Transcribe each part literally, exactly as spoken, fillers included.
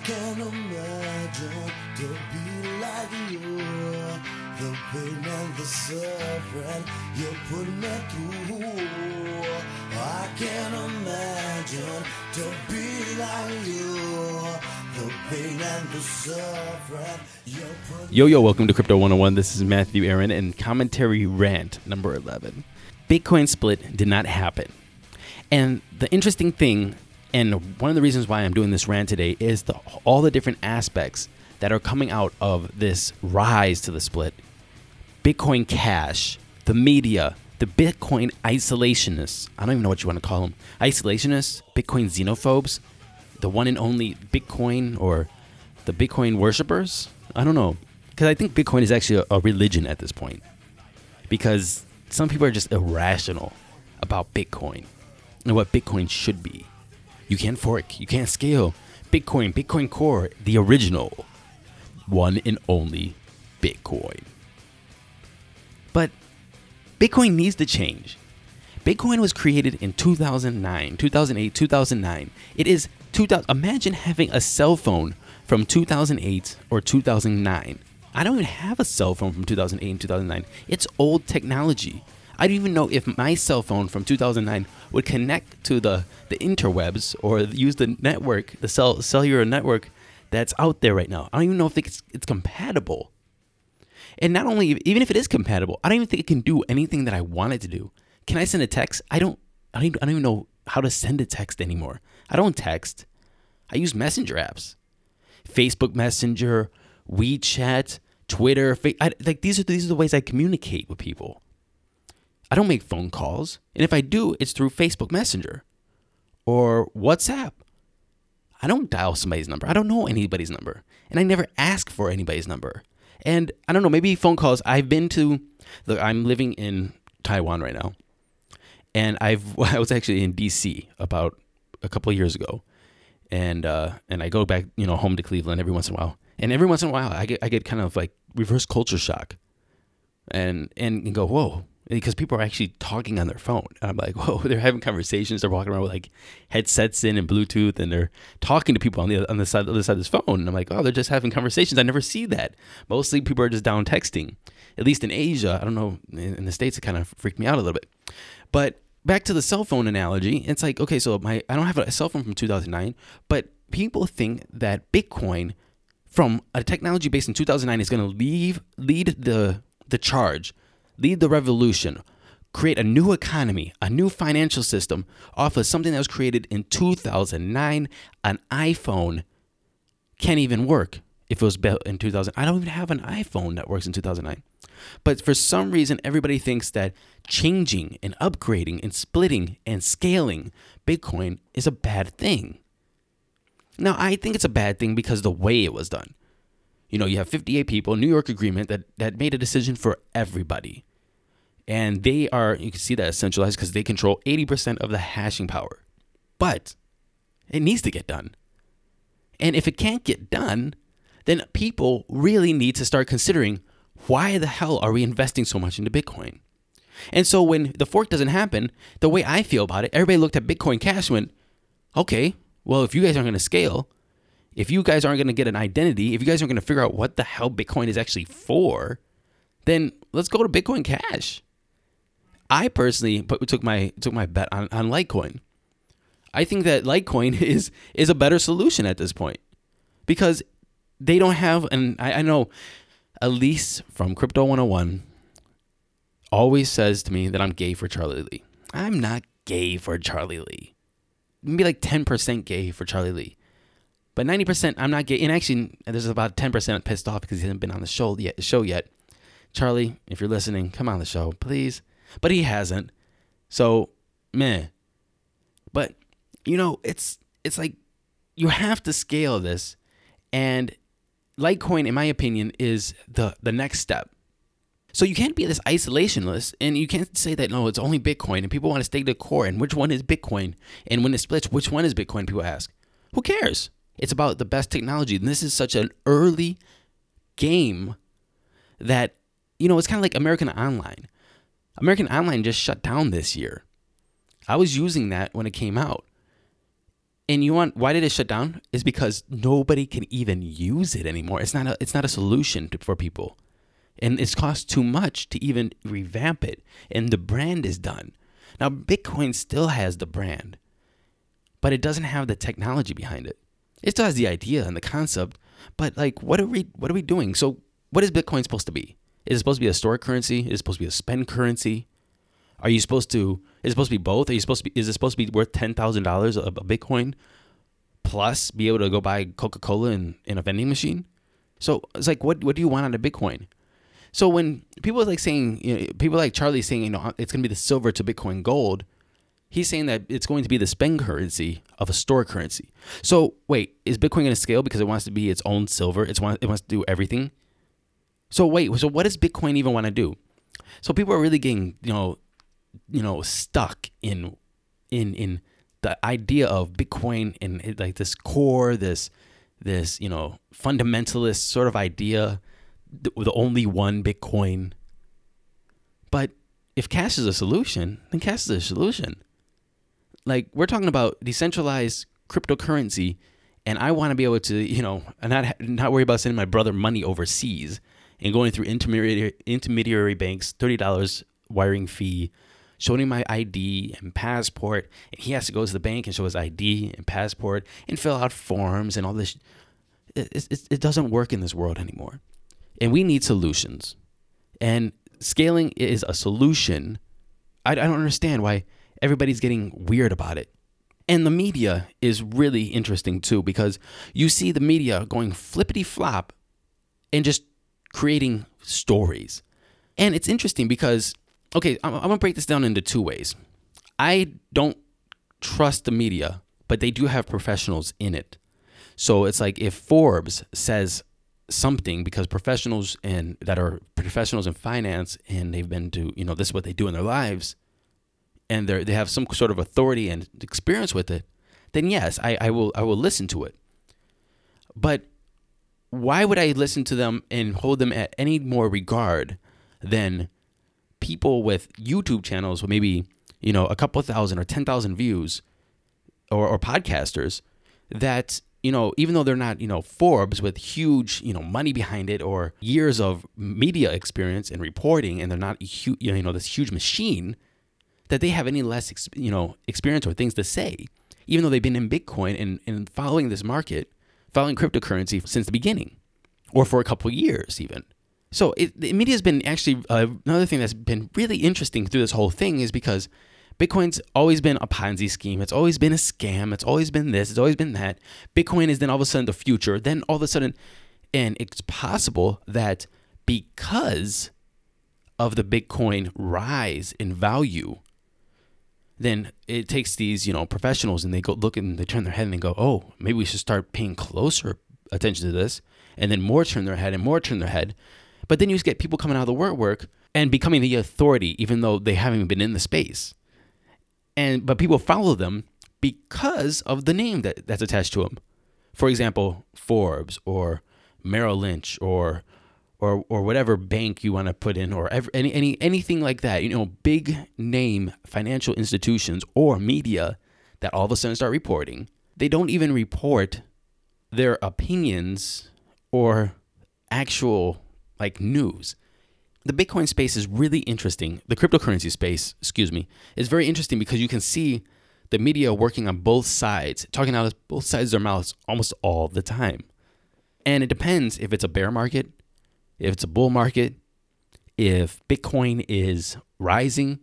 can't imagine to be like you. The pain and the suffering you put me through. I can't imagine to be like you. The pain and the suffering you put Yo, yo, welcome to Crypto one oh one. This is Matthew Aaron and commentary rant number eleven. Bitcoin split did not happen. And the interesting thing, and one of the reasons why I'm doing this rant today, is the, all the different aspects that are coming out of this rise to the split. Bitcoin Cash, the media, the Bitcoin isolationists. I don't even know what you want to call them. Isolationists, Bitcoin xenophobes, the one and only Bitcoin, or the Bitcoin worshippers. I don't know. Because I think Bitcoin is actually a, a religion at this point. Because some people are just irrational about Bitcoin and what Bitcoin should be. You can't fork. You can't scale. Bitcoin, Bitcoin Core, the original, one and only Bitcoin. But Bitcoin needs to change. Bitcoin was created in two thousand nine, two thousand eight, two thousand nine. It is two thousand. Imagine having a cell phone from two thousand eight or two thousand nine. I don't even have a cell phone from two thousand eight and two thousand nine. It's old technology. I don't even know if my cell phone from two thousand nine would connect to the, the interwebs or use the network, the cell, cellular network that's out there right now. I don't even know if it's, it's compatible. And not only, even if it is compatible, I don't even think it can do anything that I want it to do. Can I send a text? I don't, I don't, even, I don't even know how to send a text anymore. I don't text. I use messenger apps. Facebook Messenger, WeChat, Twitter. Fa- I, like these are these are the ways I communicate with people. I don't make phone calls. And if I do, it's through Facebook Messenger or WhatsApp. I don't dial somebody's number. I don't know anybody's number. And I never ask for anybody's number. And I don't know, maybe phone calls. I've been to, look, I'm living in Taiwan right now. And I've, I was actually in D C about a couple of years ago. And uh, and I go back, you know, home to Cleveland every once in a while. And every once in a while, I get I get kind of like reverse culture shock. And, and, and go, whoa. Because people are actually talking on their phone. And I'm like, whoa, they're having conversations. They're walking around with like headsets in and Bluetooth, and they're talking to people on the on the side, other side of this phone. And I'm like, oh, they're just having conversations. I never see that. Mostly people are just down texting. At least in Asia, I don't know, in the States, it kind of freaked me out a little bit. But back to the cell phone analogy, it's like, okay, so my I don't have a cell phone from two thousand nine, but people think that Bitcoin from a technology based in two thousand nine is going to leave lead the the charge. Lead the revolution, create a new economy, a new financial system off of something that was created in two thousand nine. An iPhone can't even work if it was built in two thousand. I don't even have an iPhone that works in two thousand nine. But for some reason, everybody thinks that changing and upgrading and splitting and scaling Bitcoin is a bad thing. Now, I think it's a bad thing because of the way it was done. You know, you have fifty-eight people, New York Agreement, that, that made a decision for everybody. And they are, you can see that as centralized because they control eighty percent of the hashing power. But it needs to get done. And if it can't get done, then people really need to start considering, why the hell are we investing so much into Bitcoin? And so when the fork doesn't happen, the way I feel about it, everybody looked at Bitcoin Cash and went, okay, well, if you guys aren't going to scale, if you guys aren't going to get an identity, if you guys aren't going to figure out what the hell Bitcoin is actually for, then let's go to Bitcoin Cash. I personally put, took my took my bet on, on Litecoin. I think that Litecoin is is a better solution at this point because they don't have, and I, I know Elise from Crypto one oh one always says to me that I'm gay for Charlie Lee. I'm not gay for Charlie Lee. Maybe like ten percent gay for Charlie Lee. But ninety percent I'm not gay. And actually, there's about ten percent pissed off because he hasn't been on the show yet. Show yet. Charlie, if you're listening, come on the show, please. But he hasn't. So, meh. But, you know, it's it's like you have to scale this. And Litecoin, in my opinion, is the, the next step. So you can't be this isolationist, and you can't say that, no, it's only Bitcoin, and people want to stay to the core, and which one is Bitcoin? And when it splits, which one is Bitcoin, people ask. Who cares? It's about the best technology. And this is such an early game that, you know, it's kind of like American Online. American Online just shut down this year. I was using that when it came out. And you want why did it shut down? Is because nobody can even use it anymore. It's not a it's not a solution to, for people. And it's cost too much to even revamp it. And the brand is done. Now Bitcoin still has the brand, but it doesn't have the technology behind it. It still has the idea and the concept, but like what are we what are we doing? So what is Bitcoin supposed to be? Is it supposed to be a store currency? Is it supposed to be a spend currency? Are you supposed to, is it supposed to be both? Are you supposed to be, is it supposed to be worth ten thousand dollars of a Bitcoin plus be able to go buy Coca-Cola in, in a vending machine? So it's like, what, what do you want out of Bitcoin? So when people are like saying, you know, people like Charlie saying, you know, it's going to be the silver to Bitcoin gold, he's saying that it's going to be the spend currency of a store currency. So wait, is Bitcoin going to scale because it wants to be its own silver? It's want, it wants to do everything. So wait, so what does Bitcoin even want to do? So people are really getting, you know, you know, stuck in, in, in the idea of Bitcoin and like this core, this, this, you know, fundamentalist sort of idea, the, the only one Bitcoin. But if cash is a solution, then cash is a solution. Like we're talking about decentralized cryptocurrency, and I want to be able to, you know, not not worry about sending my brother money overseas and going through intermediary intermediary banks, thirty dollars wiring fee, showing him my I D and passport, and he has to go to the bank and show his I D and passport and fill out forms and all this. It, it, it doesn't work in this world anymore, and we need solutions. And scaling is a solution. I, I don't understand why everybody's getting weird about it. And the media is really interesting too, because you see the media going flippity flop and just creating stories. And it's interesting because, okay, I'm, I'm going to break this down into two ways. I don't trust the media, but they do have professionals in it. So it's like if Forbes says something, because professionals and that are professionals in finance and they've been to, you know, this is what they do in their lives, and they they have some sort of authority and experience with it, then yes, I, I will I will listen to it. But why would I listen to them and hold them at any more regard than people with YouTube channels with maybe, you know, a couple thousand or ten thousand views, or, or podcasters that, you know, even though they're not, you know, Forbes with huge, you know, money behind it or years of media experience and reporting, and they're not, hu- you know, this huge machine, that they have any less, ex- you know, experience or things to say, even though they've been in Bitcoin and, and following this market, following cryptocurrency since the beginning, or for a couple of years even. So it, the media has been actually, uh, another thing that's been really interesting through this whole thing is because Bitcoin's always been a Ponzi scheme. It's always been a scam. It's always been this. It's always been that. Bitcoin is then all of a sudden the future. Then all of a sudden, and it's possible that because of the Bitcoin rise in value, then it takes these, you know, professionals and they go look and they turn their head and they go, oh, maybe we should start paying closer attention to this. And then more turn their head and more turn their head. But then you just get people coming out of the woodwork and becoming the authority, even though they haven't even been in the space. And but people follow them because of the name that, that's attached to them. For example, Forbes or Merrill Lynch or or or whatever bank you want to put in, or ever, any any anything like that. You know, big name financial institutions or media that all of a sudden start reporting. They don't even report their opinions or actual like news. The Bitcoin space is really interesting. The cryptocurrency space, excuse me, is very interesting because you can see the media working on both sides, talking out of both sides of their mouths almost all the time. And it depends if it's a bear market, if it's a bull market, if Bitcoin is rising,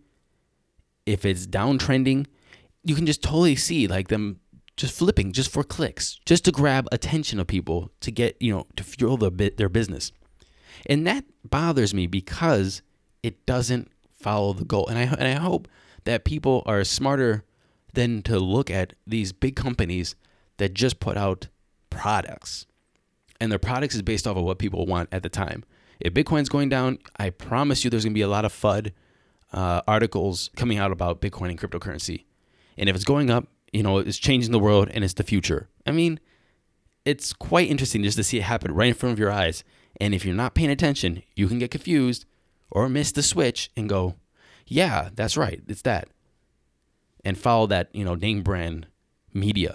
if it's downtrending. You can just totally see like them just flipping just for clicks, just to grab attention of people to get, you know, to fuel their, their business. And that bothers me because it doesn't follow the goal. And I and I hope that people are smarter than to look at these big companies that just put out products. And their products is based off of what people want at the time. If Bitcoin's going down, I promise you there's going to be a lot of FUD uh, articles coming out about Bitcoin and cryptocurrency. And if it's going up, you know, it's changing the world and it's the future. I mean, it's quite interesting just to see it happen right in front of your eyes. And if you're not paying attention, you can get confused or miss the switch and go, yeah, that's right, it's that. And follow that, you know, name brand media.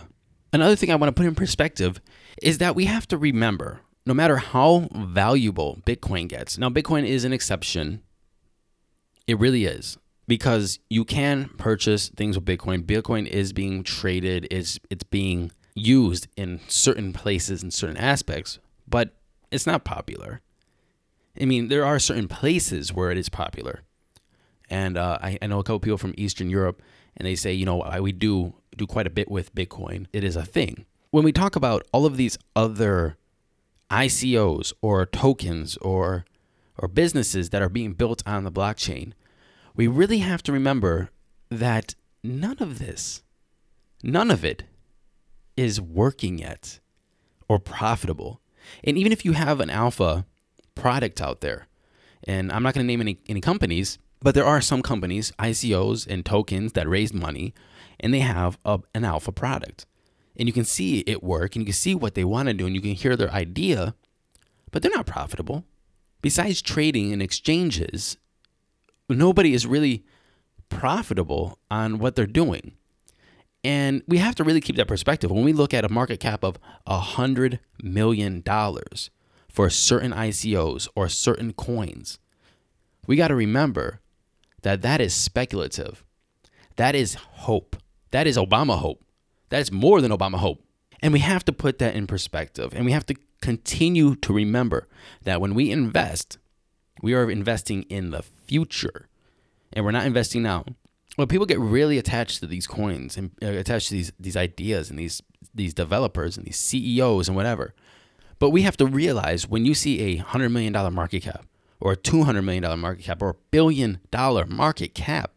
Another thing I want to put in perspective is that we have to remember, no matter how valuable Bitcoin gets. Now, Bitcoin is an exception. It really is. Because you can purchase things with Bitcoin. Bitcoin is being traded, it's, it's being used in certain places and certain aspects, but it's not popular. I mean, there are certain places where it is popular. And uh, I, I know a couple people from Eastern Europe, and they say, you know, I, we do do quite a bit with Bitcoin. It is a thing. When we talk about all of these other I C Os or tokens or or businesses that are being built on the blockchain, we really have to remember that none of this, none of it is working yet or profitable. And even if you have an alpha product out there, and I'm not going to name any, any companies, but there are some companies, I C Os and tokens that raise money, and they have a, an alpha product. And you can see it work, and you can see what they want to do, and you can hear their idea, but they're not profitable. Besides trading and exchanges, nobody is really profitable on what they're doing. And we have to really keep that perspective. When we look at a market cap of one hundred million dollars for certain I C Os or certain coins, we got to remember that that is speculative. That is hope. That is Obama hope. That is more than Obama hope. And we have to put that in perspective. And we have to continue to remember that when we invest, we are investing in the future, and we're not investing now. Well, people get really attached to these coins and uh, attached to these these ideas and these these developers and these C E Os and whatever. But we have to realize when you see a one hundred million dollars market cap or a two hundred million dollars market cap or a billion dollar market cap,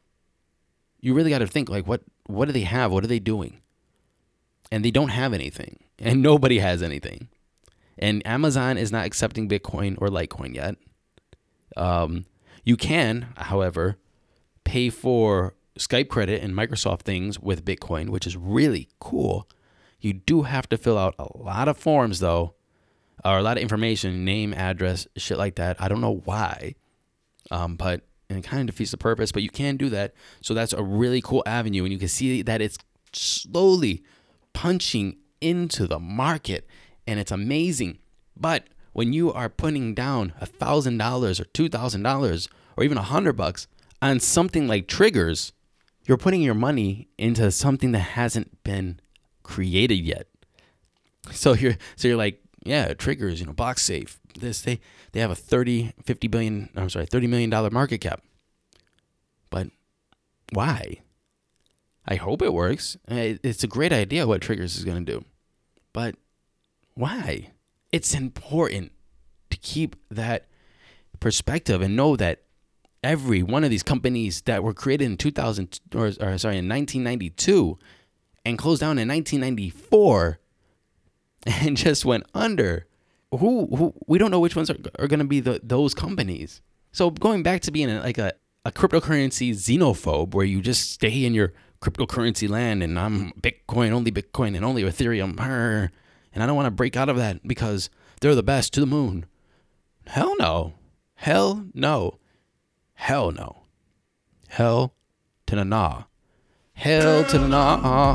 you really got to think, like, what what do they have? What are they doing? And they don't have anything, and nobody has anything. And Amazon is not accepting Bitcoin or Litecoin yet. Um, you can, however, pay for Skype credit and Microsoft things with Bitcoin, which is really cool. You do have to fill out a lot of forms, though, or a lot of information, name, address, shit like that. I don't know why, um, but and it kind of defeats the purpose, but you can do that. So that's a really cool avenue, and you can see that it's slowly punching into the market, and it's amazing. But when you are putting down a thousand dollars or two thousand dollars or even a hundred bucks on something like Triggers, you're putting your money into something that hasn't been created yet. So you're so you're like, yeah, Triggers, you know, BlockSafe, this they they have a thirty, fifty billion, I'm sorry, thirty million dollars market cap. But why? I hope it works. It's a great idea what Triggers is going to do. But why? It's important to keep that perspective and know that every one of these companies that were created in two thousand or, or sorry in nineteen ninety-two and closed down in nineteen ninety-four and just went under, who, who we don't know which ones are, are going to be the, those companies. So going back to being a, like a, a cryptocurrency xenophobe, where you just stay in your cryptocurrency land and I'm Bitcoin, only Bitcoin and only Ethereum, and I don't want to break out of that because they're the best to the moon. Hell no. Hell no. Hell no. Hell to the nah. Hell to the nah.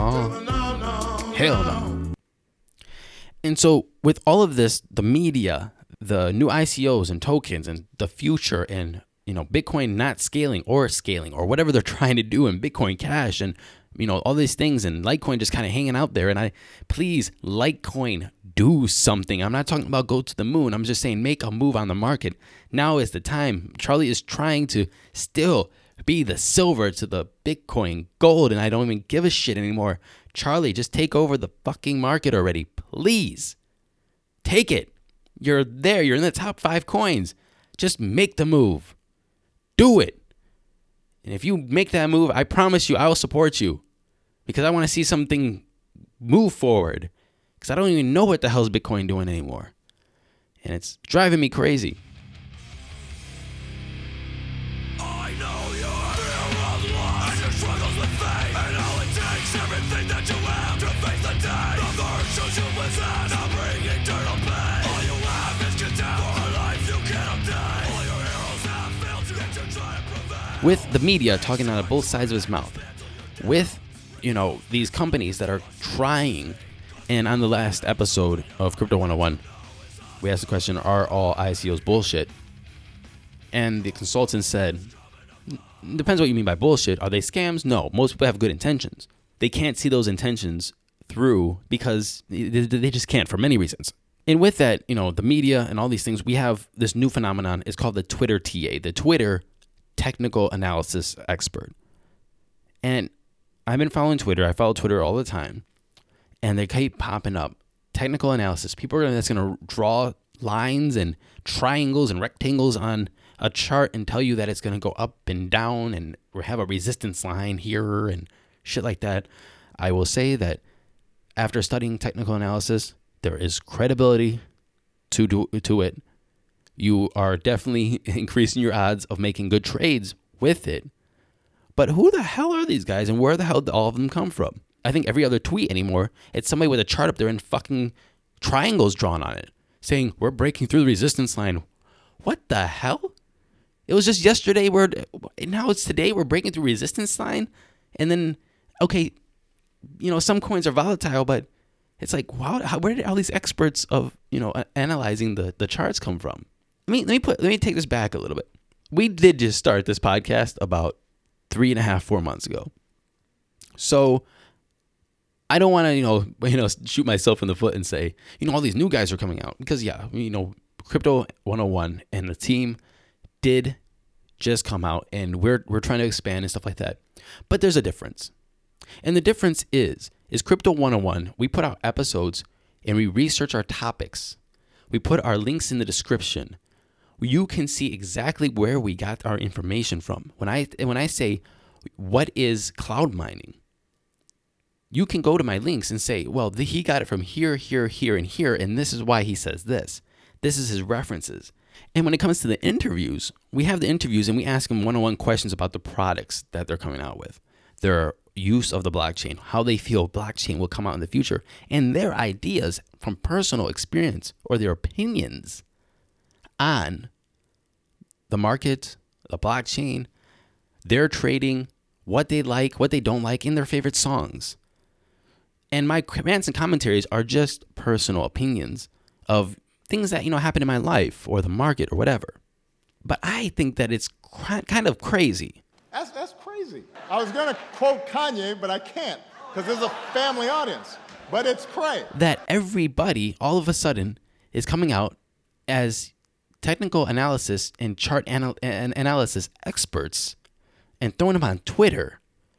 Uh, hell no. And so with all of this, the media, the new I C Os and tokens and the future and, you know, Bitcoin not scaling or scaling or whatever they're trying to do in Bitcoin Cash and, you know, all these things, and Litecoin just kind of hanging out there. And I, please, Litecoin, do something. I'm not talking about go to the moon. I'm just saying make a move on the market. Now is the time. Charlie is trying to still be the silver to the Bitcoin gold, and I don't even give a shit anymore. Charlie, just take over the fucking market already. Please. Take it. You're there. You're in the top five coins. Just make the move. Do it. And if you make that move, I promise you I will support you, because I want to see something move forward, because I don't even know what the hell is Bitcoin doing anymore. And it's driving me crazy. I know you're real life and your struggles with fate, and all it takes, everything that you have to face the day. The virtues you possess, now bring eternal pain. All you have is contempt for a life you can't obtain. All your heroes have failed you, yet you try to prevent. With the media talking out of both sides of his mouth, with you know, these companies that are trying. And on the last episode of Crypto one oh one, we asked the question, are all I C Os bullshit? And the consultant said, depends what you mean by bullshit. Are they scams? No. Most people have good intentions. They can't see those intentions through because they just can't for many reasons. And with that, you know, the media and all these things, we have this new phenomenon. It's called the Twitter T A, the Twitter Technical Analysis Expert. And I've been following Twitter. I follow Twitter all the time. And they keep popping up. Technical analysis. People are that's going to draw lines and triangles and rectangles on a chart and tell you that it's going to go up and down and have a resistance line here and shit like that. I will say that after studying technical analysis, there is credibility to do, to it. You are definitely increasing your odds of making good trades with it. But who the hell are these guys and where the hell did all of them come from? I think every other tweet anymore, it's somebody with a chart up there and fucking triangles drawn on it saying, we're breaking through the resistance line. What the hell? It was just yesterday, we're, now it's today, we're breaking through resistance line. And then, okay, you know, some coins are volatile, but it's like, wow, how, where did all these experts of, you know, analyzing the, the charts come from? Let me, let me put, let me take this back a little bit. We did just start this podcast about three and a half, four months ago. So I don't want to, you know, you know, shoot myself in the foot and say, you know, all these new guys are coming out because, yeah, you know, Crypto one oh one and the team did just come out and we're we're trying to expand and stuff like that. But there's a difference. And the difference is, is Crypto one oh one, we put out episodes and we research our topics. We put our links in the description. You can see exactly where we got our information from. When I when I say, what is cloud mining? You can go to my links and say, well, the, he got it from here, here, here, and here, and this is why he says this. This is his references. And when it comes to the interviews, we have the interviews and we ask them one-on-one questions about the products that they're coming out with, their use of the blockchain, how they feel blockchain will come out in the future, and their ideas from personal experience or their opinions on the market, the blockchain, their trading, what they like, what they don't like, and their favorite songs. And my rants and commentaries are just personal opinions of things that, you know, happen in my life or the market or whatever. But I think that it's cr- kind of crazy. That's that's crazy. I was going to quote Kanye, but I can't because there's a family audience. But it's crazy. That everybody all of a sudden is coming out as technical analysis and chart anal- and analysis experts and throwing them on Twitter.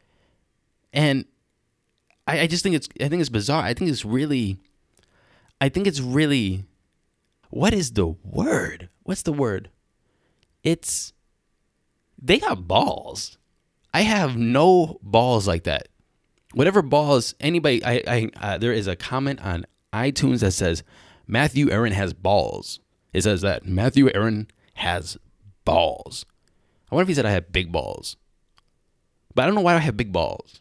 And I, I just think it's I think it's bizarre. I think it's really I think it's really what is the word? What's the word? It's they got balls. I have no balls like that. Whatever balls anybody I I uh, there is a comment on iTunes that says Matthew Aaron has balls. It says that Matthew Aaron has balls. I wonder if he said I have big balls. But I don't know why I have big balls.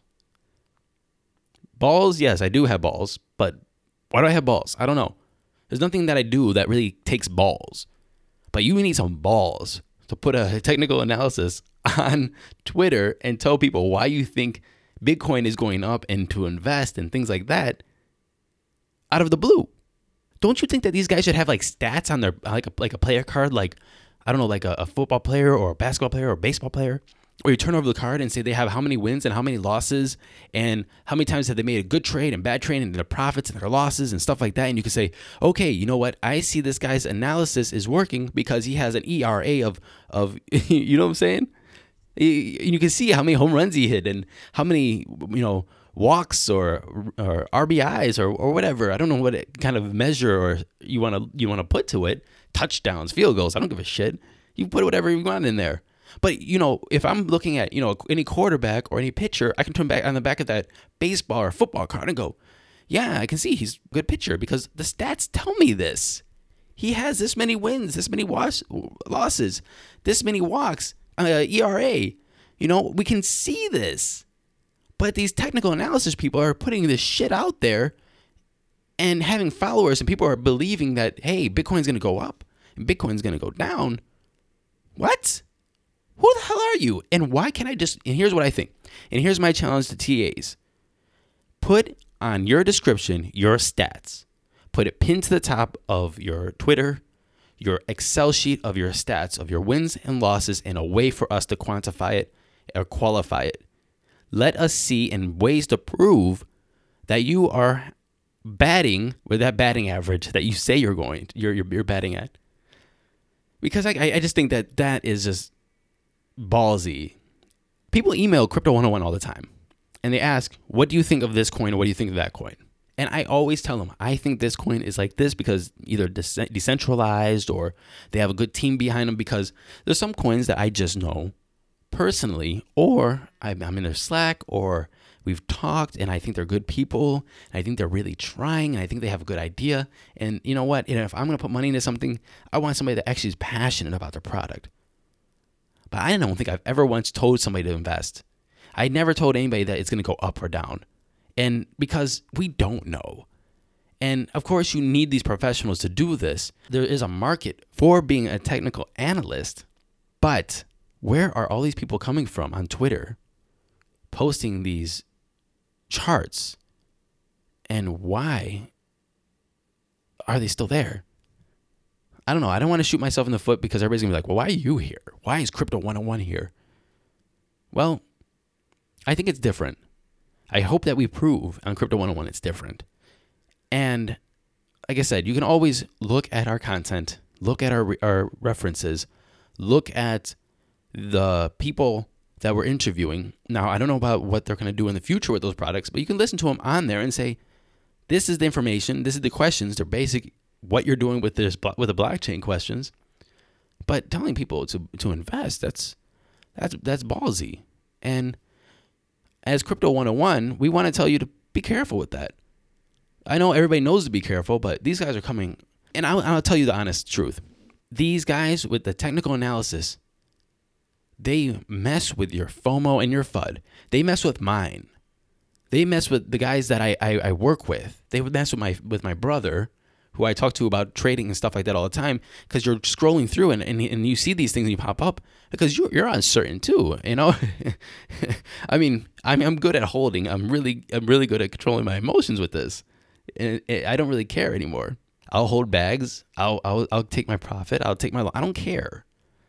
Balls, yes, I do have balls, but why do I have balls? I don't know. There's nothing that I do that really takes balls. But you need some balls to put a technical analysis on Twitter and tell people why you think Bitcoin is going up and to invest and things like that out of the blue. Don't you think that these guys should have like stats on their, like a, like a player card, like, I don't know, like a, a football player or a basketball player or a baseball player? Or you turn over the card and say they have how many wins and how many losses and how many times have they made a good trade and bad trade and their profits and their losses and stuff like that. And you can say, okay, you know what? I see this guy's analysis is working because he has an E R A of, of you know what I'm saying? You can see how many home runs he hit and how many, you know, walks or or R B Is or, or whatever. I don't know what kind of measure or you want to you want to put to it. Touchdowns, field goals. I don't give a shit. You put whatever you want in there. But, you know, if I'm looking at, you know, any quarterback or any pitcher, I can turn back on the back of that baseball or football card and go, yeah, I can see he's a good pitcher because the stats tell me this. He has this many wins, this many was- losses, this many walks, uh, E R A. You know, we can see this. But these technical analysis people are putting this shit out there and having followers and people are believing that, hey, Bitcoin's going to go up and Bitcoin's going to go down. What? Who the hell are you? And why can't I just, and here's what I think. And here's my challenge to T As. Put on your description your stats. Put it pinned to the top of your Twitter, your Excel sheet of your stats, of your wins and losses, and a way for us to quantify it or qualify it. Let us see in ways to prove that you are batting with that batting average that you say you're going, you're you're, you're batting at. Because I I just think that that is just ballsy. People email Crypto one oh one all the time, and they ask, "What do you think of this coin? Or what do you think of that coin?" And I always tell them, I think this coin is like this because either de- decentralized or they have a good team behind them, because there's some coins that I just know personally, or I'm in their Slack, or we've talked and I think they're good people. And I think they're really trying and I think they have a good idea. And you know what? And if I'm going to put money into something, I want somebody that actually is passionate about their product. But I don't think I've ever once told somebody to invest. I never told anybody that it's going to go up or down. And because we don't know. And of course, you need these professionals to do this. There is a market for being a technical analyst. But where are all these people coming from on Twitter posting these charts? And why are they still there? I don't know. I don't want to shoot myself in the foot because everybody's going to be like, well, why are you here? Why is Crypto one oh one here? Well, I think it's different. I hope that we prove on Crypto one oh one it's different. And like I said, you can always look at our content, look at our our references, look at the people that we're interviewing. Now, I don't know about what they're going to do in the future with those products, but you can listen to them on there and say, this is the information, this is the questions, they're basic, what you're doing with this with the blockchain questions. But telling people to to invest, that's that's that's ballsy. And as Crypto one oh one, we want to tell you to be careful with that. I know everybody knows to be careful, but these guys are coming, and I'll, I'll tell you the honest truth. These guys with the technical analysis, they mess with your FOMO and your F U D. They mess with mine. They mess with the guys that I, I, I work with. They would mess with my with my brother, who I talk to about trading and stuff like that all the time, because you're scrolling through and, and and you see these things and you pop up because you're, you're uncertain too, you know? I mean, I'm, I'm good at holding. I'm really I'm really good at controlling my emotions with this. And it, I don't really care anymore. I'll hold bags. I'll, I'll I'll take my profit. I'll take my, I don't care.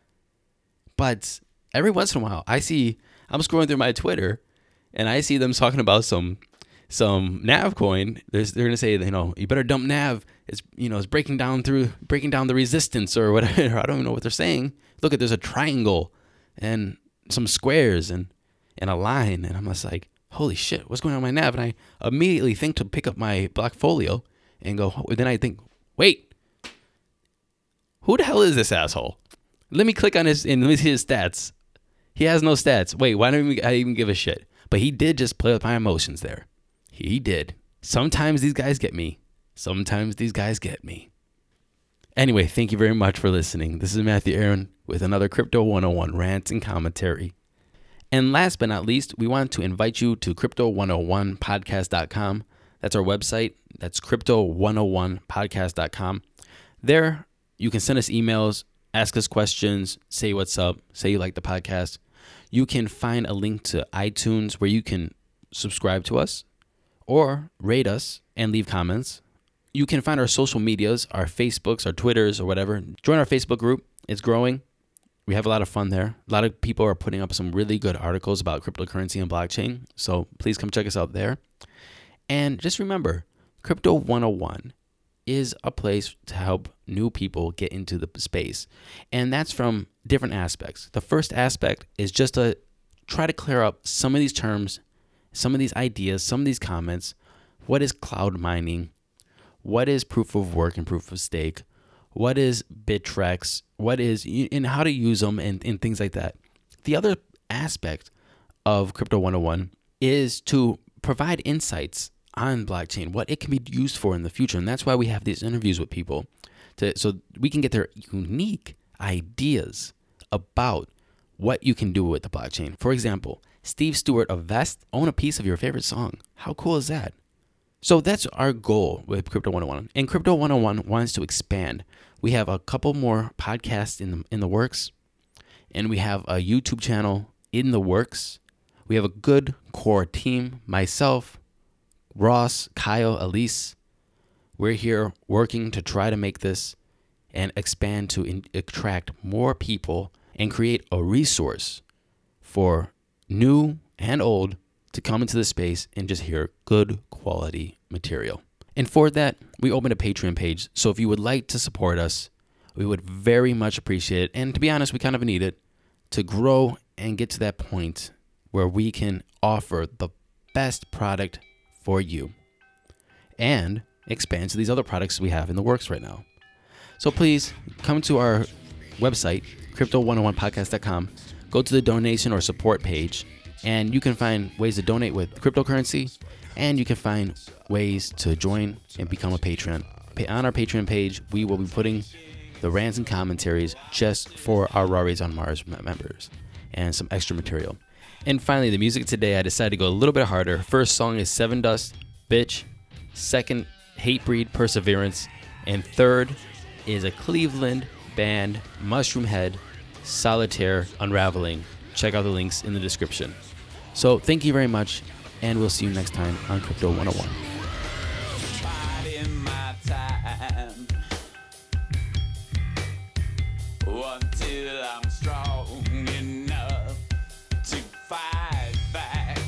But every once in a while, I see, I'm scrolling through my Twitter and I see them talking about some some Nav coin. There's, they're gonna say, you know, you better dump Nav. It's, you know, it's breaking down through breaking down the resistance or whatever. I don't even know what they're saying. Look at, there's a triangle and some squares and and a line, and I'm just like, holy shit, what's going on with my Nav? And I immediately think to pick up my Blockfolio and go. Then I think, wait, who the hell is this asshole? Let me click on his and let me see his stats. He has no stats. Wait, why don't I even give a shit? But he did just play with my emotions there. He did. Sometimes these guys get me. Sometimes these guys get me. Anyway, thank you very much for listening. This is Matthew Aaron with another Crypto one oh one rant and commentary. And last but not least, we want to invite you to crypto one oh one podcast dot com. That's our website. That's crypto one oh one podcast dot com. There, you can send us emails, ask us questions, say what's up, say you like the podcast. You can find a link to iTunes where you can subscribe to us or rate us and leave comments. You can find our social medias, our Facebooks, our Twitters, or whatever. Join our Facebook group. It's growing. We have a lot of fun there. A lot of people are putting up some really good articles about cryptocurrency and blockchain. So please come check us out there. And just remember, Crypto one oh one is a place to help new people get into the space. And that's from different aspects. The first aspect is just to try to clear up some of these terms, some of these ideas, some of these comments. What is cloud mining? What is proof of work and proof of stake? What is Bittrex? What is, and how to use them and, and things like that. The other aspect of Crypto one oh one is to provide insights on blockchain, what it can be used for in the future. And that's why we have these interviews with people to, so we can get their unique ideas about what you can do with the blockchain. For example, Steve Stewart of Vest own a piece of your favorite song. How cool is that? So that's our goal with Crypto one oh one. And Crypto one oh one wants to expand. We have a couple more podcasts in the, in the works, and we have a YouTube channel in the works. We have a good core team, myself, Ross, Kyle, Elise, we're here working to try to make this and expand to in- attract more people and create a resource for new and old to come into the space and just hear good quality material. And for that, we opened a Patreon page. So if you would like to support us, we would very much appreciate it. And to be honest, we kind of need it to grow and get to that point where we can offer the best product for you and expand to these other products we have in the works right now. So please come to our website, crypto one oh one podcast dot com, go to the donation or support page, and you can find ways to donate with cryptocurrency, and you can find ways to join and become a patron. On our Patreon page, we will be putting the rants and commentaries just for our Raris on Mars members and some extra material. And finally, the music today, I decided to go a little bit harder. First song is Seven Dust, Bitch. Second, Hatebreed, Perseverance. And third is a Cleveland band, Mushroom Head, Solitaire, Unraveling. Check out the links in the description. So thank you very much, and we'll see you next time on Crypto one oh one. Until I'm strong enough to fight back.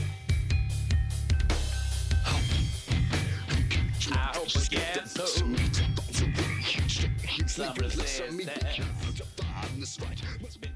I hope I get so some resistance.